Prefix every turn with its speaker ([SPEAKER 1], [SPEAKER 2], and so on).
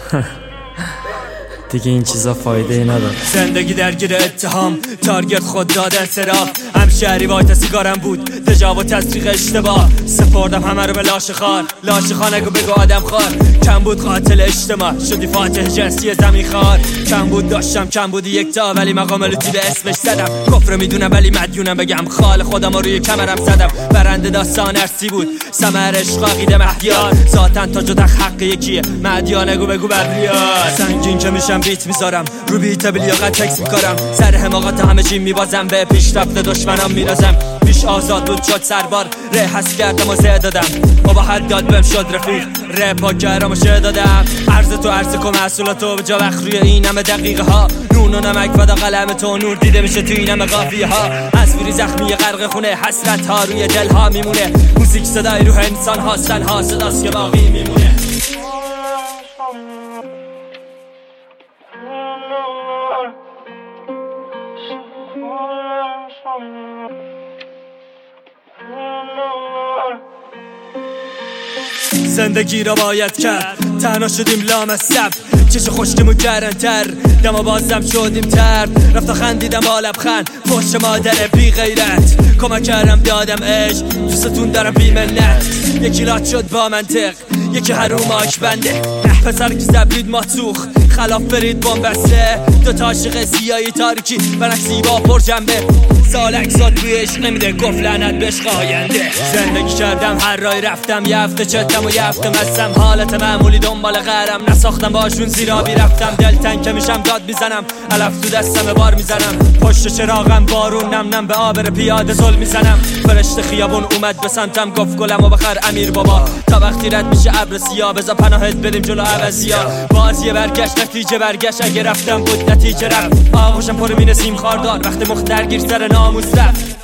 [SPEAKER 1] دیگه این چیزا فایده ای نداره.
[SPEAKER 2] زندگی درگیر اتهام، تارگت خود دادن سراغ، همشهری وایت سیگارم بود دژا و تصدیق اشتباه. سپردم همه رو به لاش خار نگو بگو آدم خار. کم بود قاتل اجتماع، شدی فاتح جنسی زمین خار. کم بود داشتم کم بودی یک تا، ولی مقام لطی به اسمش زدم. کفر میدونم ولی مدیونم، بگم خال خودم رو روی کمرم زدم. برنده داستان ارسی بود، ثمر عشق عقیده مهدیار. ذاتن تا جدا حق یکیه، مهدیا نگو بگو ببریار. سنگین که میشم بیت میذارم، رو بیت بلیاقت تکس میکارم. سر حماقت همه چی میبازم، به پیشرفت دشمنم میرازم. پیش آزاد بود شد سربار، ره حس کردم و زه دادم. بابا حد داد بهم شد رفیق، ره پاک کردم و شه دادم. عرض تو عرض کن محصولاتو به جا وقت روی این همه دقیقه ها. نون و نمک فدا قلم تو، نور دیده میشه تو این همه قافیه ها. تصویری زخمی غرق خونه، حسرت ها روی دل ها میمونه. موزیک صدای روح انسان ها، تنها صداست که باقی میمونه. زندگی را باید کرد، تنها شدیم لامصب. چش خشکمون کردن دما بازم شدیم ترد. رفت خندیدم با لبخند، پشت مادر بی غیرت. کمک کردم دادم عشق، دوستتون دارم بی منت. یکی لات شد با منطق، یکی حروم آش بنده. پسر که زبرید ماتوخ، خلاف برید بامبسته. دوتا عاشق سیایی تاریکی، برعکسی با پر جنبه. سالک زاد روی عشق نمیده، گفت لعنت به عشق آینده. زندگی کردم هر رای رفتم، یه هفته چتم و یه هفته مستم. حالت معمولی دنبال غرم، نساختم باشون زیرابی رفتم. دل تنگ که میشم داد میزنم، علف تو دستم بار میزنم. پشت چراغم بارون نم نم به آبر پیاده زل میزنم. فرشته خیابون اومد به سمتم، گفت گلم و بخر امیر بابا. تا وقتی رد میشه ابر سیاه، بذار پناهت بریم جلو عوضیا. بازی برگشت نتیجه برگشت، اگه رفتم بود نتیجه رفت. آغوشم پر مینه سیم خاردار، وقتی مخ درگیر سر ناموس رفت.